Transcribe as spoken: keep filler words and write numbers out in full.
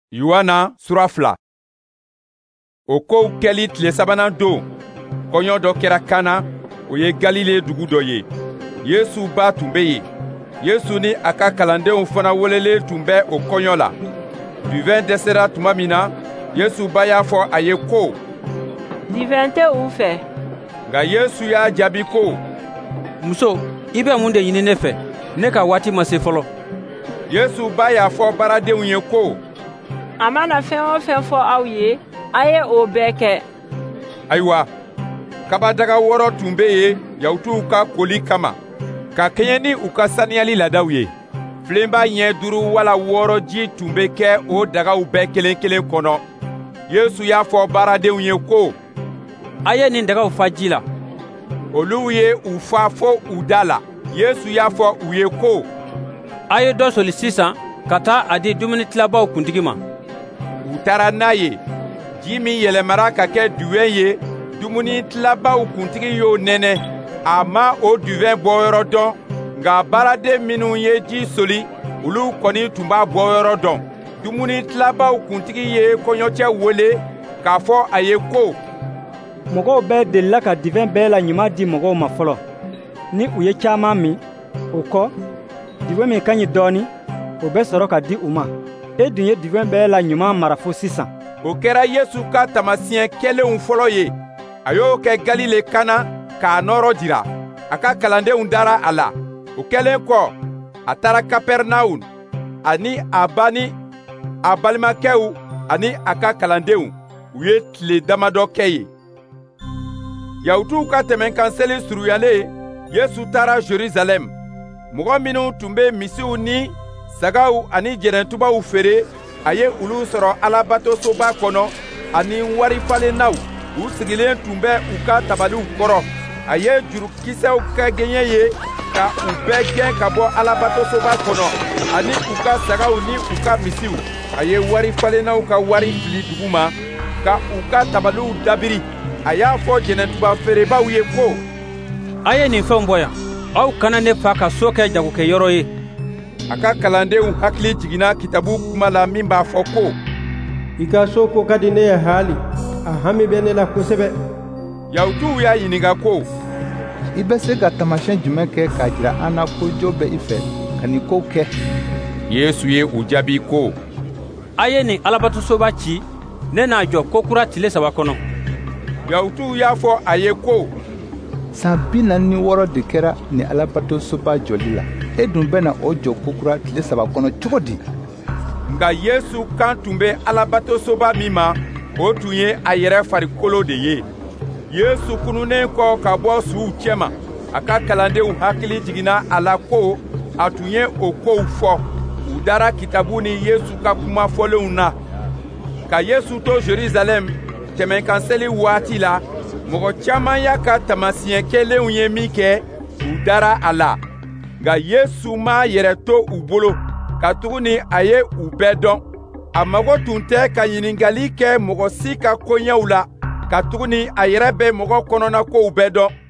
Yohana sura fila. O kow kɛli tile sabanan don, kɔɲɔ dɔ kɛra Kana, o ye Galile dugu dɔ ye. Yesu ba tun bɛ yen. Yesu ni a ka kalandenw fana welelen tun bɛ o kɔɲɔ la. Duvɛn dɛsɛra tuma min na, Yesu ba y'a fɔ a ye ko: duvɛn tɛ u fɛ. Nka Yesu y'a jaabi ko: muso, i bɛ mun de ɲini ne fɛ? Ne ka waati ma se fɔlɔ. Yesu ba y'a fɔ baaradenw ye ko: a mana fɛn o fɛn fɔ aw ye, a ye o bɛɛ kɛ. Ayiwa, kabadaga wɔɔrɔ tun bɛ yen Yahudiw ka koli kama, ka kɛɲɛ ni u ka saniyali laadaw ye. Filenba ɲɛ duuru wala wɔɔrɔ ji tun bɛ kɛ o dagaw bɛɛ kelen kelen kɔnɔ. Yesu y'a fɔ baaradenw ye ko: a ye nin dagaw fa ji la. Olu ye u fa fo u da la. Yesu y'a fɔ u ye ko: a ye dɔ soli sisan ka taa a di dumuni tilabaw kuntigi ma. U taara n'a ye. Ji min yɛlɛmara ka kɛ duvɛn ye, dumuni tilabaw kuntigi y'o nɛnɛ. A ma o duvɛn bɔyɔrɔ dɔn, nka baaraden minnu ye ji soli, olu kɔni tun b'a bɔyɔrɔ dɔn. Dumuni tilabaw kuntigi ye kɔɲɔcɛ wele k'a fɔ a ye ko: mɔgɔw bɛɛ delila ka duvɛn bɛɛ la ɲuman di mɔgɔw ma fɔlɔ. Ni u ye caaman min, o kɔ, duvɛn min ka ɲi dɔɔni, o bɛ sɔrɔ ka di u ma. E dun ye duvɛn bɛɛ la ɲuman mara fo sisan. O kɛra Yesu ka taamasiyɛn kɛlenw fɔlɔ ye. A y'o kɛ Galile Kana k'a nɔɔrɔ jira. A ka kalandenw dara a la. O kɛlen kɔ, a taara Kapɛrnawum, ani a ba ni a balimakɛw ani a ka kalandenw. U ye tile damadɔ kɛ yen. Yahudiw ka tɛmɛnkan seli suruyalen, Yesu taara Jerusalem. Mɔgɔ minnu tun bɛ misiw ni sagaw ani jɛnɛtubaw feere, a ye olu sɔrɔ alabatosoba kɔnɔ ani warifalennaw. U sigilen tun bɛ u ka tabaliw kɔrɔ. A ye jurukisɛw kɛ gɛɲɛ ye ka u bɛɛ gɛn ka bɔ alabatosoba kɔnɔ, ani u ka sagaw ni u ka misiw. A ye warifalennaw ka wari fili dugu ma, ka u ka tabaliw dabiri. A y'a fɔ jɛnɛtuba feerebaw ye ko: a ye nin fɛnw bɔ yan, aw kana ne fa ka so kɛ jagokɛyɔrɔ ye. A ka kalandenw hakili jiginna kitabu kuma la min b'a fɔ ko: i ka so ko ka di ne ye hali, a hami bɛ ne la kosɛbɛ. Yahudiw y'a ɲininka ko: i bɛ se ka taamasiyɛn jumɛn kɛ k'a jira an na ko jo bɛ i fɛ ka nin kow kɛ? Yesu ye u jaabi ko: a ye nin alabatosoba ci, ne n'a jɔ kokura tile saba kɔnɔ. Yahudiw y'a fɔ a ye ko: san bi naani ni wɔɔrɔ de kɛra nin alabatosoba jɔli la, e dun bɛna o jɔ kokura tile saba kɔnɔ cogo di? Nka Yesu kan tun bɛ alabatosoba min ma, o tun ye a yɛrɛ farikolo de ye. Yesu kununnen kɔ ka bɔ suw cɛma, a ka kalandenw hakili jiginna a la ko a tun ye o kow fɔ. U dara kitabu ni Yesu ka kuma fɔlenw na. Ka Yesu to Jerusalem tɛmɛnkan seli waati la, mɔgɔ caman y'a ka taamasiyɛn kelenw ye min kɛ, u dara a la. Nka Yesu m'a yɛrɛ to u bolo, katuguni a ye u bɛɛ dɔn. A mago tun tɛ ka ɲiningali kɛ mɔgɔ si ka koɲɛw la, katuguni a yɛrɛ bɛ mɔgɔ kɔnɔna kow bɛɛ dɔn.